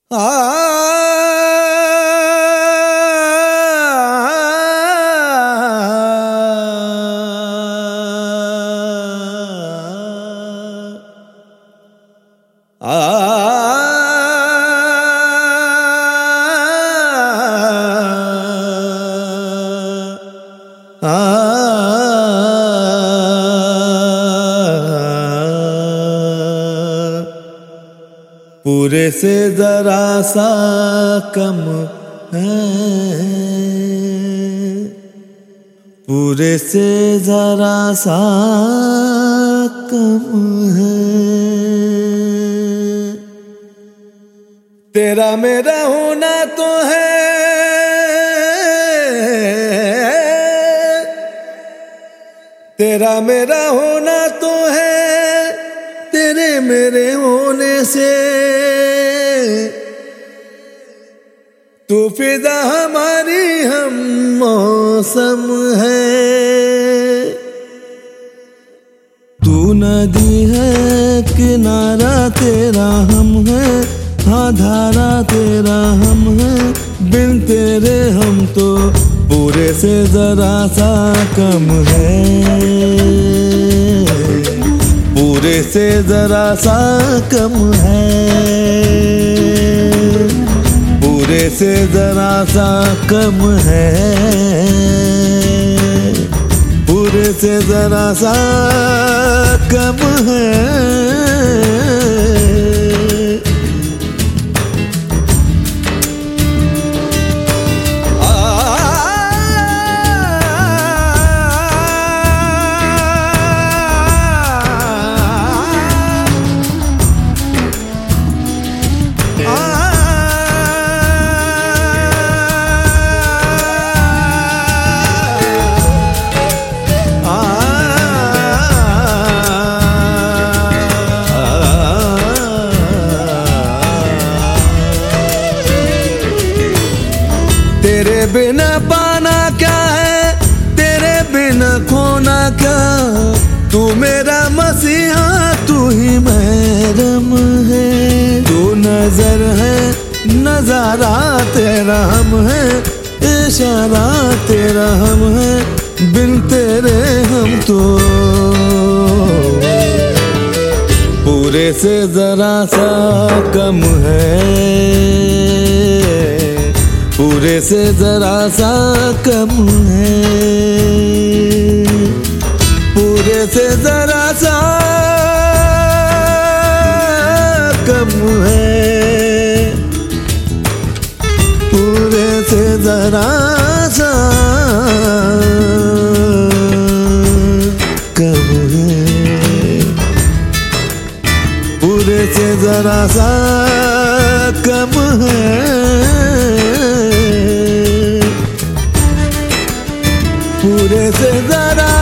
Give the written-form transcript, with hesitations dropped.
आ पूरे से जरा सा कम है, पूरे से जरा सा कम है। तेरा मेरा होना तो है, तेरा मेरा होना तो है, तेरे मेरे होने से तू फिजा हमारी हम मौसम है। तू नदी है किनारा तेरा हम है, हाँ धारा तेरा हम है, बिन तेरे हम तो पूरे से जरा सा कम है, पूरे से जरा सा कम है, पूरे से जरा सा कम है, पूरे से जरा सा कम है। तेरे बिना पाना क्या है, तेरे बिना खोना क्या, तू मेरा मसीहा तू ही महरम है। तू नजर है नजारा तेरा हम है, इशारा तेरा हम है, बिन तेरे हम तो पूरे से जरा सा कम है, पूरे से जरा सा कम है, पूरे से जरा सा कम है, पूरे से जरा सा कम है, पूरे से जरा सा कम है, पूरे से जरा